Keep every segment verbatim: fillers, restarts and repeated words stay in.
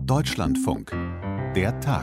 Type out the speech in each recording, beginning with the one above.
Deutschlandfunk. Der Tag.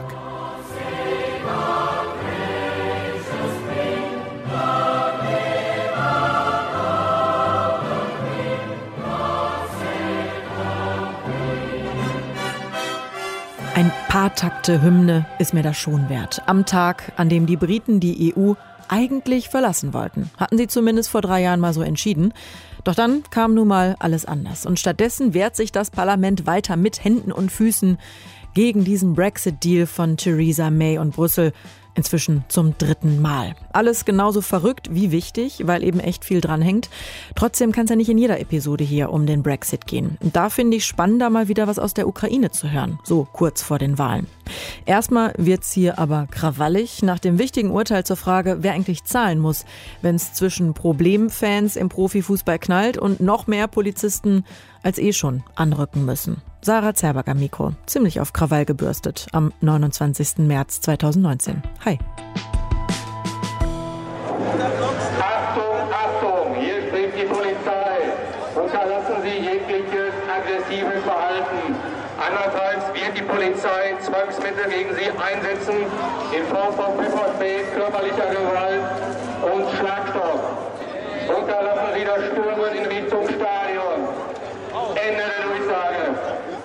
Ein paar Takte Hymne ist mir das schon wert. Am Tag, an dem die Briten die E U eigentlich verlassen wollten. Hatten sie zumindest vor drei Jahren mal so entschieden. Doch dann kam nun mal alles anders. Und stattdessen wehrt sich das Parlament weiter mit Händen und Füßen gegen diesen Brexit-Deal von Theresa May und Brüssel. Inzwischen zum dritten Mal. Alles genauso verrückt wie wichtig, weil eben echt viel dran hängt. Trotzdem kann es ja nicht in jeder Episode hier um den Brexit gehen. Und da finde ich spannender, mal wieder was aus der Ukraine zu hören, so kurz vor den Wahlen. Erstmal wird's hier aber krawallig nach dem wichtigen Urteil zur Frage, wer eigentlich zahlen muss, wenn es zwischen Problemfans im Profifußball knallt und noch mehr Polizisten als eh schon anrücken müssen. Sarah Zerberg am Mikro, ziemlich auf Krawall gebürstet, am neunundzwanzigsten März zweitausendneunzehn. Hi. Achtung, Achtung, hier spricht die Polizei. Unterlassen Sie jegliches aggressives Verhalten. Andernfalls wird die Polizei Zwangsmittel gegen Sie einsetzen in Form von Pfefferspray, körperlicher Gewalt und Schlagstock. Unterlassen Sie das Stürmen in Richtung Stadion. Ende der Durchsage.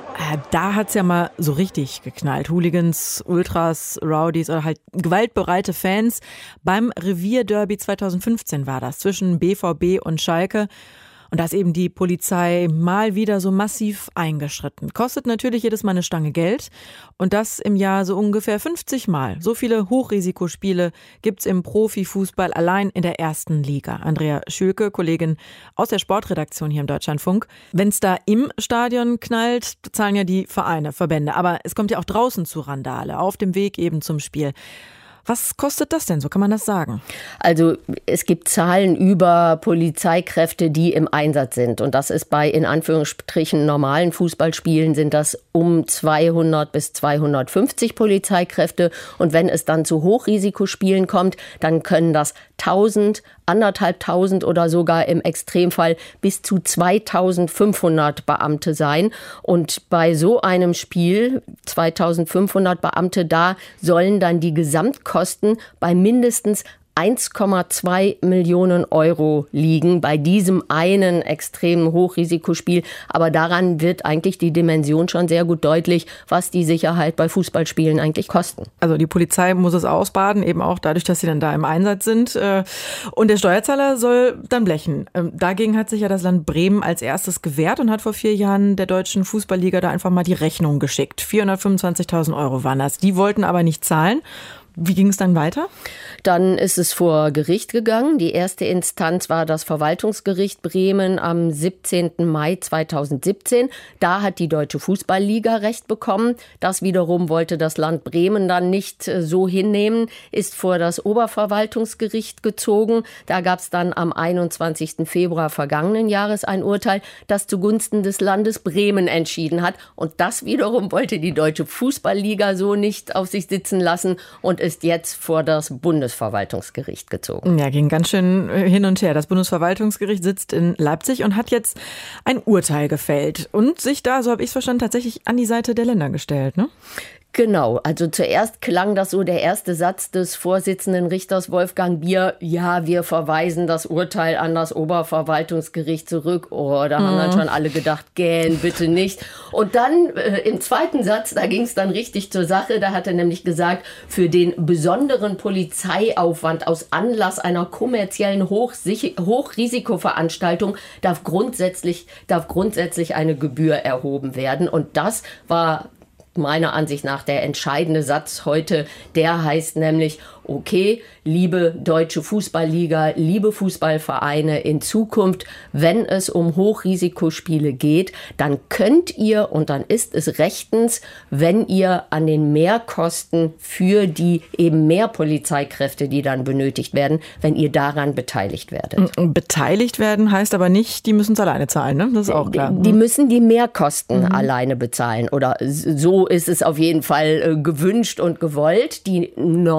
Da hat's ja mal so richtig geknallt. Hooligans, Ultras, Rowdies oder halt gewaltbereite Fans. Beim Revierderby zweitausendfünfzehn war das, zwischen B V B und Schalke. Und da ist eben die Polizei mal wieder so massiv eingeschritten. Kostet natürlich jedes Mal eine Stange Geld. Und das im Jahr so ungefähr fünfzig Mal. So viele Hochrisikospiele gibt's im Profifußball allein in der ersten Liga. Andrea Schülke, Kollegin aus der Sportredaktion hier im Deutschlandfunk. Wenn's da im Stadion knallt, zahlen ja die Vereine, Verbände. Aber es kommt ja auch draußen zu Randale, auf dem Weg eben zum Spiel. Was kostet das denn? So kann man das sagen. Also es gibt Zahlen über Polizeikräfte, die im Einsatz sind. Und das ist bei in Anführungsstrichen normalen Fußballspielen sind das um zweihundert bis zweihundertfünfzig Polizeikräfte. Und wenn es dann zu Hochrisikospielen kommt, dann können das tausend, anderthalbtausend oder sogar im Extremfall bis zu zweitausendfünfhundert Beamte sein. Und bei so einem Spiel, zweitausendfünfhundert Beamte, da sollen dann die Gesamtkosten bei mindestens eins Komma zwei Millionen Euro liegen bei diesem einen extremen Hochrisikospiel. Aber daran wird eigentlich die Dimension schon sehr gut deutlich, was die Sicherheit bei Fußballspielen eigentlich kosten. Also die Polizei muss es ausbaden, eben auch dadurch, dass sie dann da im Einsatz sind. Und der Steuerzahler soll dann blechen. Dagegen hat sich ja das Land Bremen als erstes gewehrt und hat vor vier Jahren der deutschen Fußballliga da einfach mal die Rechnung geschickt. vierhundertfünfundzwanzigtausend Euro waren das. Die wollten aber nicht zahlen. Wie ging es dann weiter? Dann ist es vor Gericht gegangen. Die erste Instanz war das Verwaltungsgericht Bremen am siebzehnten Mai zweitausendsiebzehn. Da hat die Deutsche Fußballliga Recht bekommen. Das wiederum wollte das Land Bremen dann nicht so hinnehmen, ist vor das Oberverwaltungsgericht gezogen. Da gab es dann am einundzwanzigsten Februar vergangenen Jahres ein Urteil, das zugunsten des Landes Bremen entschieden hat. Und das wiederum wollte die Deutsche Fußballliga so nicht auf sich sitzen lassen und ist jetzt vor das Bundesverwaltungsgericht gezogen. Ja, ging ganz schön hin und her. Das Bundesverwaltungsgericht sitzt in Leipzig und hat jetzt ein Urteil gefällt und sich da, so habe ich es verstanden, tatsächlich an die Seite der Länder gestellt, ne? Genau, also zuerst klang das so der erste Satz des Vorsitzenden Richters Wolfgang Bier, ja, wir verweisen das Urteil an das Oberverwaltungsgericht zurück. Oh, da mhm. haben dann schon alle gedacht, gähn, bitte nicht. Und dann äh, im zweiten Satz, da ging es dann richtig zur Sache, da hat er nämlich gesagt, für den besonderen Polizeiaufwand aus Anlass einer kommerziellen Hochsich- Hochrisikoveranstaltung darf grundsätzlich, darf grundsätzlich eine Gebühr erhoben werden. Und das war meiner Ansicht nach der entscheidende Satz heute. Der heißt nämlich, okay, liebe Deutsche Fußballliga, liebe Fußballvereine, in Zukunft, wenn es um Hochrisikospiele geht, dann könnt ihr und dann ist es rechtens, wenn ihr an den Mehrkosten für die eben mehr Polizeikräfte, die dann benötigt werden, wenn ihr daran beteiligt werdet. Beteiligt werden heißt aber nicht, die müssen es alleine zahlen, ne? Das ist auch klar. Die müssen die Mehrkosten mhm. alleine bezahlen oder so ist es auf jeden Fall gewünscht und gewollt. Die normale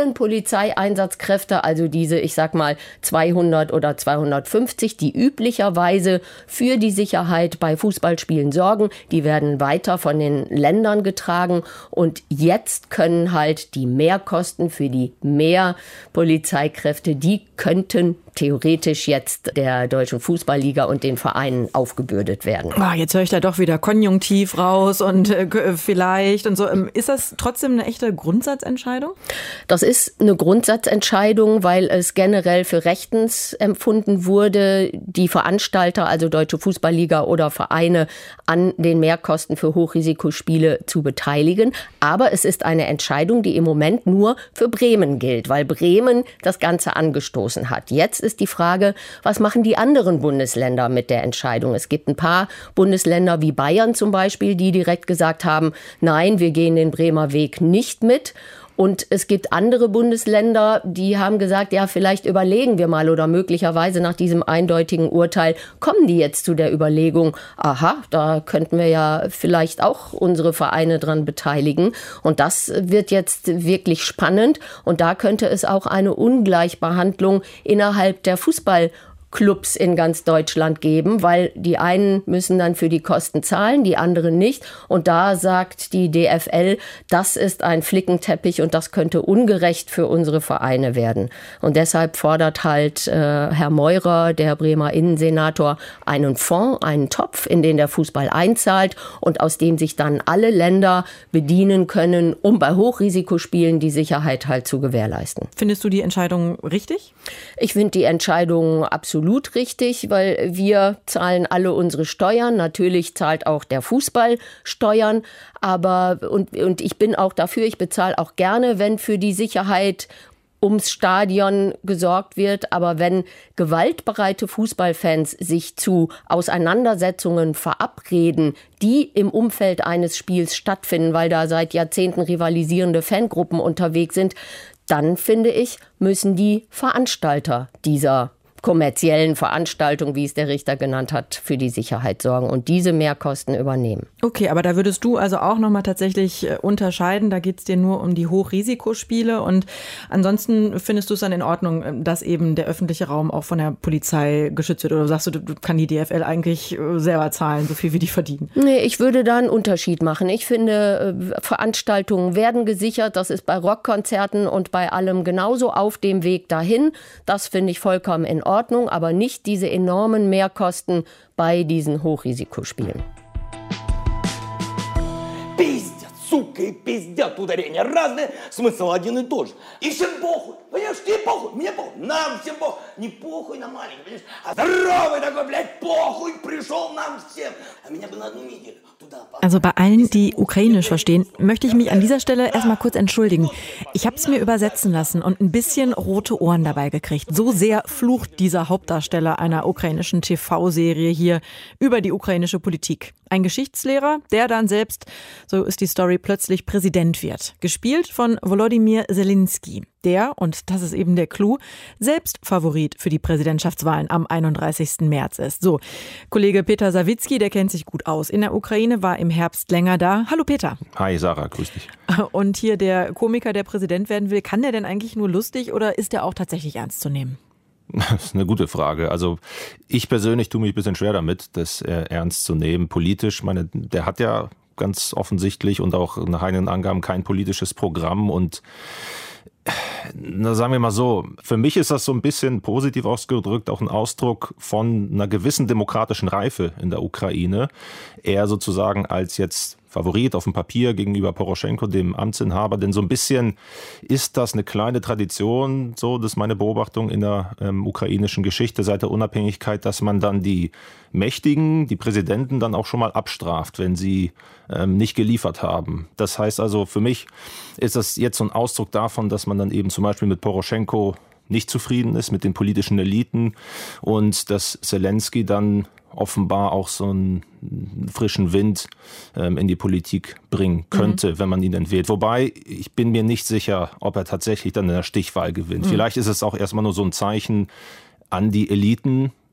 allen Polizeieinsatzkräfte, also diese, ich sag mal, zweihundert oder zweihundertfünfzig, die üblicherweise für die Sicherheit bei Fußballspielen sorgen, die werden weiter von den Ländern getragen. Und jetzt können halt die Mehrkosten für die mehr Polizeikräfte, die könnten theoretisch jetzt der Deutschen Fußballliga und den Vereinen aufgebürdet werden. Oh, jetzt höre ich da doch wieder Konjunktiv raus und äh, vielleicht und so. Ist das trotzdem eine echte Grundsatzentscheidung? Das ist eine Grundsatzentscheidung, weil es generell für rechtens empfunden wurde, die Veranstalter, also Deutsche Fußballliga oder Vereine, an den Mehrkosten für Hochrisikospiele zu beteiligen. Aber es ist eine Entscheidung, die im Moment nur für Bremen gilt, weil Bremen das Ganze angestoßen hat. Jetzt ist die Frage, was machen die anderen Bundesländer mit der Entscheidung? Es gibt ein paar Bundesländer wie Bayern zum Beispiel, die direkt gesagt haben, nein, wir gehen den Bremer Weg nicht mit. Und es gibt andere Bundesländer, die haben gesagt, ja, vielleicht überlegen wir mal oder möglicherweise nach diesem eindeutigen Urteil kommen die jetzt zu der Überlegung, aha, da könnten wir ja vielleicht auch unsere Vereine dran beteiligen. Und das wird jetzt wirklich spannend. Und da könnte es auch eine Ungleichbehandlung innerhalb der Fußball Clubs in ganz Deutschland geben, weil die einen müssen dann für die Kosten zahlen, die anderen nicht. Und da sagt die D F L, das ist ein Flickenteppich und das könnte ungerecht für unsere Vereine werden. Und deshalb fordert halt äh, Herr Meurer, der Bremer Innensenator, einen Fonds, einen Topf, in den der Fußball einzahlt und aus dem sich dann alle Länder bedienen können, um bei Hochrisikospielen die Sicherheit halt zu gewährleisten. Findest du die Entscheidung richtig? Ich finde die Entscheidung absolut Absolut richtig, weil wir zahlen alle unsere Steuern. Natürlich zahlt auch der Fußball Steuern. Aber, und, und ich bin auch dafür, ich bezahle auch gerne, wenn für die Sicherheit ums Stadion gesorgt wird. Aber wenn gewaltbereite Fußballfans sich zu Auseinandersetzungen verabreden, die im Umfeld eines Spiels stattfinden, weil da seit Jahrzehnten rivalisierende Fangruppen unterwegs sind, dann finde ich, müssen die Veranstalter dieser kommerziellen Veranstaltung, wie es der Richter genannt hat, für die Sicherheit sorgen und diese Mehrkosten übernehmen. Okay, aber da würdest du also auch nochmal tatsächlich unterscheiden, da geht es dir nur um die Hochrisikospiele und ansonsten findest du es dann in Ordnung, dass eben der öffentliche Raum auch von der Polizei geschützt wird oder sagst du, du kann die D F L eigentlich selber zahlen, so viel wie die verdienen? Nee, ich würde da einen Unterschied machen. Ich finde, Veranstaltungen werden gesichert, das ist bei Rockkonzerten und bei allem genauso auf dem Weg dahin. Das finde ich vollkommen in Ordnung. Ordnung, aber nicht diese enormen Mehrkosten bei diesen Hochrisikospielen. Пиздят, сука, и пиздят, ударения разные, смысл один и тот же. И всем похуй, понимаешь, тебе похуй, мне похуй, нам всем похуй. Не похуй на маленький, понимаешь, а здоровый такой, блядь, похуй пришел нам всем. А меня бы на одну неделю. Also bei allen, die ukrainisch verstehen, möchte ich mich an dieser Stelle erstmal kurz entschuldigen. Ich habe es mir übersetzen lassen und ein bisschen rote Ohren dabei gekriegt. So sehr flucht dieser Hauptdarsteller einer ukrainischen T V-Serie hier über die ukrainische Politik. Ein Geschichtslehrer, der dann selbst, so ist die Story, plötzlich Präsident wird. Gespielt von Volodymyr Zelensky. Der, und das ist eben der Clou, selbst Favorit für die Präsidentschaftswahlen am einunddreißigsten März ist. So, Kollege Peter Sawicki, der kennt sich gut aus. In der Ukraine, war im Herbst länger da. Hallo Peter. Hi Sarah, grüß dich. Und hier der Komiker, der Präsident werden will, kann der denn eigentlich nur lustig oder ist der auch tatsächlich ernst zu nehmen? Das ist eine gute Frage. Also ich persönlich tue mich ein bisschen schwer damit, das äh, ernst zu nehmen. Politisch, ich meine, der hat ja ganz offensichtlich und auch nach eigenen Angaben kein politisches Programm und na, sagen wir mal so, für mich ist das so ein bisschen positiv ausgedrückt auch ein Ausdruck von einer gewissen demokratischen Reife in der Ukraine. Er sozusagen als jetzt Favorit auf dem Papier gegenüber Poroschenko, dem Amtsinhaber, denn so ein bisschen ist das eine kleine Tradition, so das ist meine Beobachtung in der ähm, ukrainischen Geschichte seit der Unabhängigkeit, dass man dann die Mächtigen, die Präsidenten dann auch schon mal abstraft, wenn sie ähm, nicht geliefert haben. Das heißt also, für mich ist das jetzt so ein Ausdruck davon, dass man dann eben zum Beispiel mit Poroschenko nicht zufrieden ist, mit den politischen Eliten und dass Zelensky dann offenbar auch so einen frischen Wind ähm, in die Politik bringen könnte, mhm. wenn man ihn denn wählt. Wobei, ich bin mir nicht sicher, ob er tatsächlich dann in der Stichwahl gewinnt. Mhm. Vielleicht ist es auch erstmal nur so ein Zeichen an die Eliten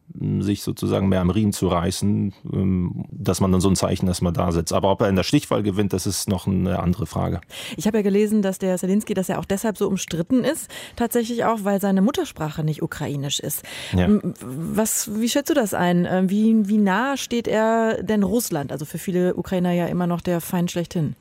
sich sozusagen mehr am Riemen zu reißen, dass man dann so ein Zeichen erstmal da setzt. Aber ob er in der Stichwahl gewinnt, das ist noch eine andere Frage. Ich habe ja gelesen, dass der Zelensky, dass er auch deshalb so umstritten ist, tatsächlich auch, weil seine Muttersprache nicht ukrainisch ist. Ja. Was, wie schätzt du das ein? Wie, wie nah steht er denn Russland? Also für viele Ukrainer ja immer noch der Feind schlechthin.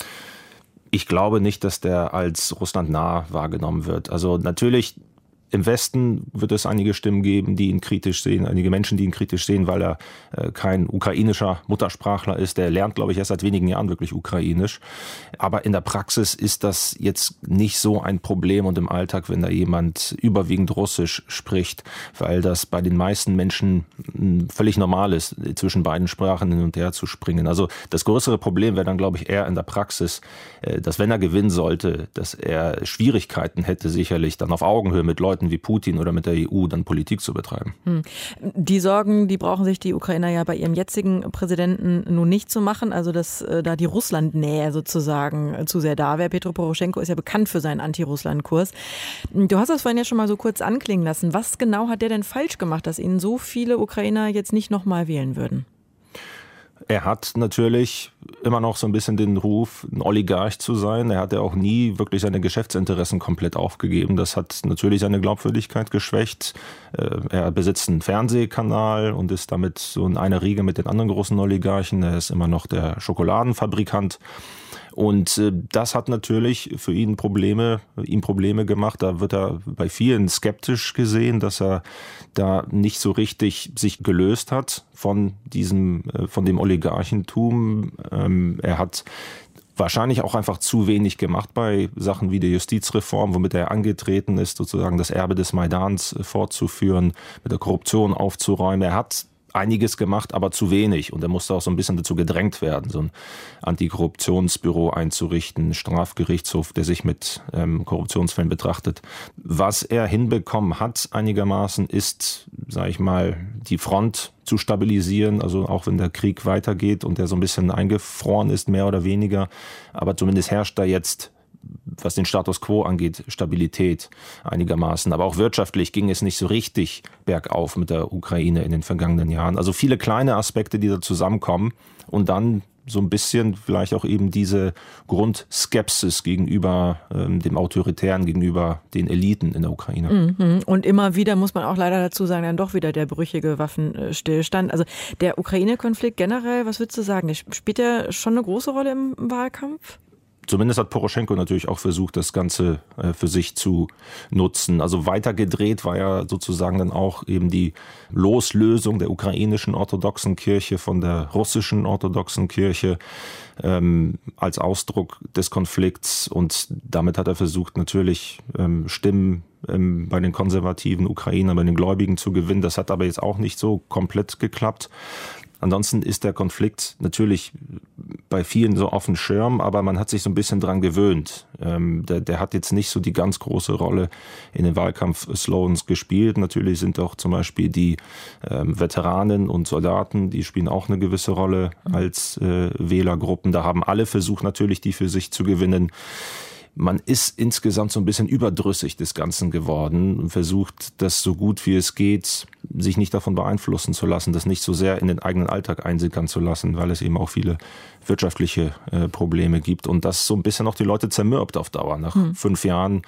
Ich glaube nicht, dass der als Russland nah wahrgenommen wird. Also natürlich im Westen wird es einige Stimmen geben, die ihn kritisch sehen, einige Menschen, die ihn kritisch sehen, weil er äh, kein ukrainischer Muttersprachler ist. Der lernt, glaube ich, erst seit wenigen Jahren wirklich Ukrainisch. Aber in der Praxis ist das jetzt nicht so ein Problem und im Alltag, wenn da jemand überwiegend Russisch spricht, weil das bei den meisten Menschen völlig normal ist, zwischen beiden Sprachen hin und her zu springen. Also das größere Problem wäre dann, glaube ich, eher in der Praxis, äh, dass wenn er gewinnen sollte, dass er Schwierigkeiten hätte, sicherlich dann auf Augenhöhe mit Leuten wie Putin oder mit der E U dann Politik zu betreiben. Die Sorgen, die brauchen sich die Ukrainer ja bei ihrem jetzigen Präsidenten nun nicht zu machen, also dass äh, da die Russlandnähe sozusagen äh, zu sehr da wäre. Petro Poroschenko ist ja bekannt für seinen Anti-Russland-Kurs. Du hast das vorhin ja schon mal so kurz anklingen lassen. Was genau hat der denn falsch gemacht, dass ihn so viele Ukrainer jetzt nicht nochmal wählen würden? Er hat natürlich immer noch so ein bisschen den Ruf, ein Oligarch zu sein. Er hat ja auch nie wirklich seine Geschäftsinteressen komplett aufgegeben. Das hat natürlich seine Glaubwürdigkeit geschwächt. Er besitzt einen Fernsehkanal und ist damit so in einer Riege mit den anderen großen Oligarchen. Er ist immer noch der Schokoladenfabrikant. Und das hat natürlich für ihn Probleme, ihm Probleme gemacht. Da wird er bei vielen skeptisch gesehen, dass er da nicht so richtig sich gelöst hat von diesem, von dem Oligarchentum. Er hat wahrscheinlich auch einfach zu wenig gemacht bei Sachen wie der Justizreform, womit er angetreten ist, sozusagen das Erbe des Maidans fortzuführen, mit der Korruption aufzuräumen. Er hat einiges gemacht, aber zu wenig. Und er musste auch so ein bisschen dazu gedrängt werden, so ein Antikorruptionsbüro einzurichten, einen Strafgerichtshof, der sich mit ähm, Korruptionsfällen betrachtet. Was er hinbekommen hat einigermaßen ist, sage ich mal, die Front zu stabilisieren, also auch wenn der Krieg weitergeht und der so ein bisschen eingefroren ist, mehr oder weniger. Aber zumindest herrscht da jetzt, was den Status quo angeht, Stabilität einigermaßen. Aber auch wirtschaftlich ging es nicht so richtig bergauf mit der Ukraine in den vergangenen Jahren. Also viele kleine Aspekte, die da zusammenkommen und dann so ein bisschen vielleicht auch eben diese Grundskepsis gegenüber ähm, dem Autoritären, gegenüber den Eliten in der Ukraine. Mhm. Und immer wieder muss man auch leider dazu sagen, dann doch wieder der brüchige Waffenstillstand. Also der Ukraine-Konflikt generell, was würdest du sagen, der spielt ja schon eine große Rolle im Wahlkampf? Zumindest hat Poroschenko natürlich auch versucht, das Ganze für sich zu nutzen. Also weitergedreht war ja sozusagen dann auch eben die Loslösung der ukrainischen orthodoxen Kirche von der russischen orthodoxen Kirche ähm, als Ausdruck des Konflikts. Und damit hat er versucht, natürlich ähm, Stimmen ähm, bei den konservativen Ukrainern, bei den Gläubigen zu gewinnen. Das hat aber jetzt auch nicht so komplett geklappt. Ansonsten ist der Konflikt natürlich bei vielen so auf dem Schirm, aber man hat sich so ein bisschen dran gewöhnt. Ähm, der, der hat jetzt nicht so die ganz große Rolle in den Wahlkampf-Slogans gespielt. Natürlich sind auch zum Beispiel die ähm, Veteranen und Soldaten, die spielen auch eine gewisse Rolle als äh, Wählergruppen. Da haben alle versucht, natürlich die für sich zu gewinnen. Man ist insgesamt so ein bisschen überdrüssig des Ganzen geworden und versucht, das so gut wie es geht, sich nicht davon beeinflussen zu lassen, das nicht so sehr in den eigenen Alltag einsickern zu lassen, weil es eben auch viele wirtschaftliche äh, Probleme gibt und das so ein bisschen auch die Leute zermürbt auf Dauer. Nach hm. fünf Jahren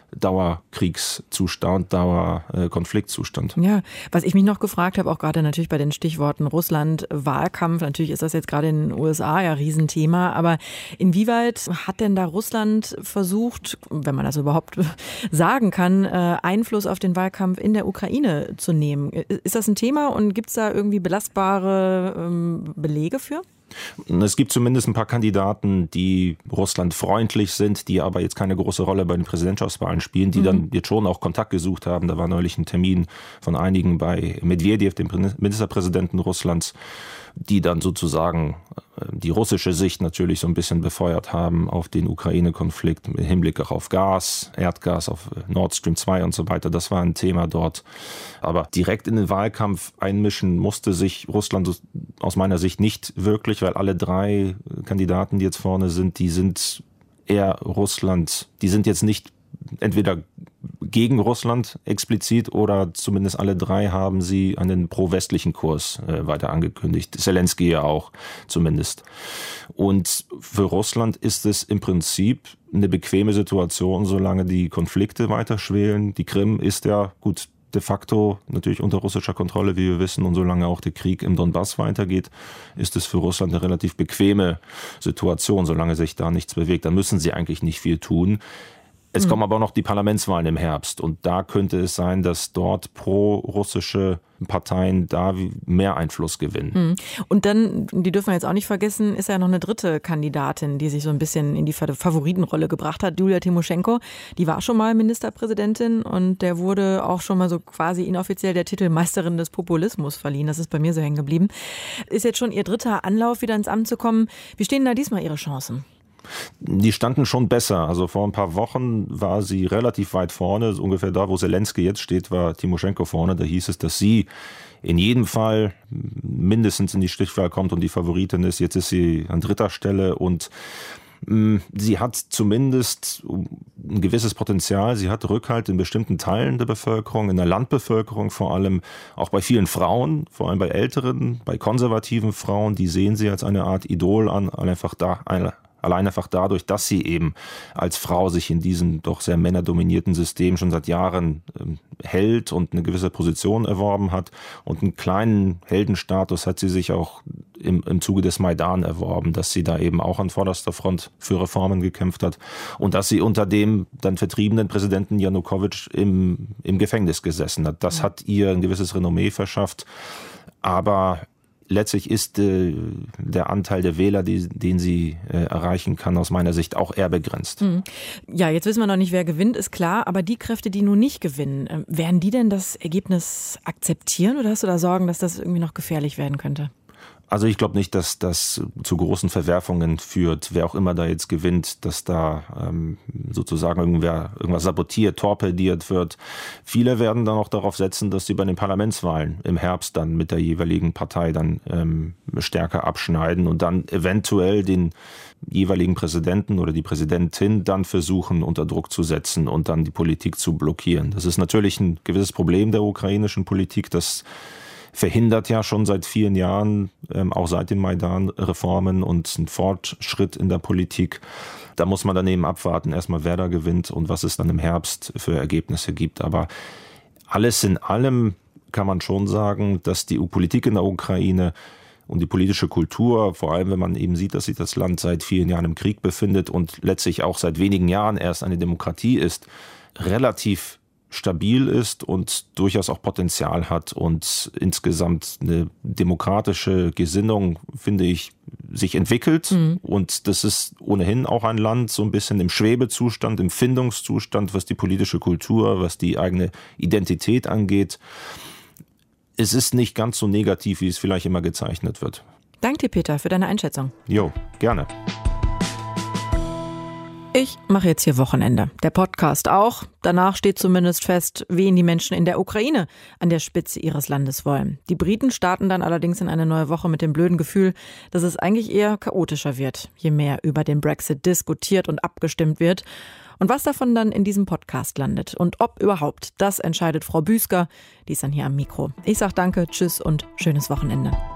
Dauerkriegszustand, Dauerkonfliktzustand. Ja, was ich mich noch gefragt habe, auch gerade natürlich bei den Stichworten Russland, Wahlkampf, natürlich ist das jetzt gerade in den U S A ja Riesenthema, aber inwieweit hat denn da Russland versucht, wenn man das überhaupt sagen kann, Einfluss auf den Wahlkampf in der Ukraine zu nehmen? Ist das ein Thema und gibt es da irgendwie belastbare ähm, Belege für? Es gibt zumindest ein paar Kandidaten, die russlandfreundlich sind, die aber jetzt keine große Rolle bei den Präsidentschaftswahlen spielen, die mhm. dann jetzt schon auch Kontakt gesucht haben. Da war neulich ein Termin von einigen bei Medvedev, dem Ministerpräsidenten Russlands, die dann sozusagen die russische Sicht natürlich so ein bisschen befeuert haben auf den Ukraine-Konflikt mit Hinblick auch auf Gas, Erdgas, auf Nord Stream zwei und so weiter. Das war ein Thema dort. Aber direkt in den Wahlkampf einmischen musste sich Russland aus meiner Sicht nicht wirklich, weil alle drei Kandidaten, die jetzt vorne sind, die sind eher Russland, die sind jetzt nicht entweder gegen Russland explizit oder zumindest alle drei haben sie einen pro-westlichen Kurs äh, weiter angekündigt. Zelensky ja auch zumindest. Und für Russland ist es im Prinzip eine bequeme Situation, solange die Konflikte weiter schwelen. Die Krim ist ja gut de facto natürlich unter russischer Kontrolle, wie wir wissen, und solange auch der Krieg im Donbass weitergeht, ist es für Russland eine relativ bequeme Situation, solange sich da nichts bewegt. Da müssen sie eigentlich nicht viel tun. Es mhm. kommen aber noch die Parlamentswahlen im Herbst und da könnte es sein, dass dort pro-russische Parteien da mehr Einfluss gewinnen. Mhm. Und dann, die dürfen wir jetzt auch nicht vergessen, ist ja noch eine dritte Kandidatin, die sich so ein bisschen in die Favoritenrolle gebracht hat, Julia Timoschenko. Die war schon mal Ministerpräsidentin und der wurde auch schon mal so quasi inoffiziell der Titel Meisterin des Populismus verliehen. Das ist bei mir so hängen geblieben. Ist jetzt schon ihr dritter Anlauf, wieder ins Amt zu kommen. Wie stehen da diesmal ihre Chancen? Die standen schon besser. Also vor ein paar Wochen war sie relativ weit vorne. Ungefähr da, wo Zelensky jetzt steht, war Timoschenko vorne. Da hieß es, dass sie in jedem Fall mindestens in die Stichwahl kommt und die Favoritin ist. Jetzt ist sie an dritter Stelle und mh, sie hat zumindest ein gewisses Potenzial. Sie hat Rückhalt in bestimmten Teilen der Bevölkerung, in der Landbevölkerung vor allem, auch bei vielen Frauen, vor allem bei älteren, bei konservativen Frauen. Die sehen sie als eine Art Idol an, einfach da eine Allein einfach dadurch, dass sie eben als Frau sich in diesem doch sehr männerdominierten System schon seit Jahren ähm, hält und eine gewisse Position erworben hat. Und einen kleinen Heldenstatus hat sie sich auch im, im Zuge des Maidan erworben, dass sie da eben auch an vorderster Front für Reformen gekämpft hat und dass sie unter dem dann vertriebenen Präsidenten Janukowitsch im, im Gefängnis gesessen hat. Das hat ihr ein gewisses Renommee verschafft. Aber letztlich ist äh, der Anteil der Wähler, die, den sie äh, erreichen kann, aus meiner Sicht auch eher begrenzt. Mhm. Ja, jetzt wissen wir noch nicht, wer gewinnt, ist klar. Aber die Kräfte, die nun nicht gewinnen, äh, werden die denn das Ergebnis akzeptieren oder hast du da Sorgen, dass das irgendwie noch gefährlich werden könnte? Also ich glaube nicht, dass das zu großen Verwerfungen führt, wer auch immer da jetzt gewinnt, dass da ähm, sozusagen irgendwer irgendwas sabotiert, torpediert wird. Viele werden dann auch darauf setzen, dass sie bei den Parlamentswahlen im Herbst dann mit der jeweiligen Partei dann ähm, stärker abschneiden und dann eventuell den jeweiligen Präsidenten oder die Präsidentin dann versuchen, unter Druck zu setzen und dann die Politik zu blockieren. Das ist natürlich ein gewisses Problem der ukrainischen Politik, dass verhindert ja schon seit vielen Jahren, ähm, auch seit den Maidan-Reformen und einen Fortschritt in der Politik. Da muss man daneben abwarten, erstmal wer da gewinnt und was es dann im Herbst für Ergebnisse gibt. Aber alles in allem kann man schon sagen, dass die Politik in der Ukraine und die politische Kultur, vor allem wenn man eben sieht, dass sich das Land seit vielen Jahren im Krieg befindet und letztlich auch seit wenigen Jahren erst eine Demokratie ist, relativ stabil ist und durchaus auch Potenzial hat und insgesamt eine demokratische Gesinnung, finde ich, sich entwickelt. Mhm. Und das ist ohnehin auch ein Land so ein bisschen im Schwebezustand, im Findungszustand, was die politische Kultur, was die eigene Identität angeht. Es ist nicht ganz so negativ, wie es vielleicht immer gezeichnet wird. Danke dir, Peter, für deine Einschätzung. Jo, gerne. Ich mache jetzt hier Wochenende. Der Podcast auch. Danach steht zumindest fest, wen die Menschen in der Ukraine an der Spitze ihres Landes wollen. Die Briten starten dann allerdings in eine neue Woche mit dem blöden Gefühl, dass es eigentlich eher chaotischer wird, je mehr über den Brexit diskutiert und abgestimmt wird. Und was davon dann in diesem Podcast landet und ob überhaupt, das entscheidet Frau Büsker. Die ist dann hier am Mikro. Ich sage danke, tschüss und schönes Wochenende.